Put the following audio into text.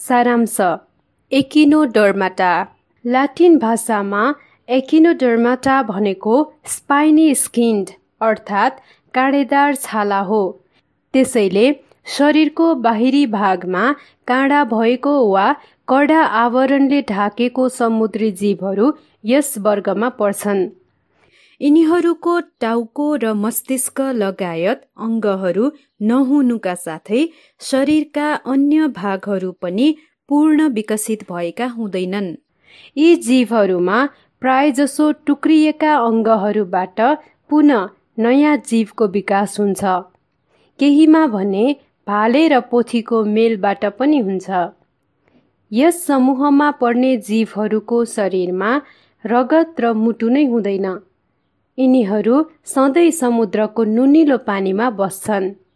सारांश एकिनोडर्माटा। ल्याटिन भाषामा एकिनोडर्माटा भनेको स्पाइनी स्किन्ड अर्थात् काँडेदार छाला हो। त्यसैले शरीरको बाहिरी भागमा काँडा भएको वा कडा आवरणले ढाकेको समुद्री जीवहरू यस वर्गमा पर्छन्। यिनीहरूको टाउको र मस्तिष्क लगायत अङ्गहरू नहुनुका साथै शरीरका अन्य भागहरू पनि पूर्ण विकसित भएका हुँदैनन्। यी जीवहरूमा प्रायजसो टुक्रिएका अङ्गहरूबाट पुनः नयाँ जीवको विकास हुन्छ। केहीमा भने भाले र पोथीको मेलबाट पनि हुन्छ। यस समूहमा पर्ने जीवहरूको शरीरमा रगत र मुटु नै हुँदैन। यिनीहरू सधैँ समुद्रको नुनिलो पानीमा बस्छन्।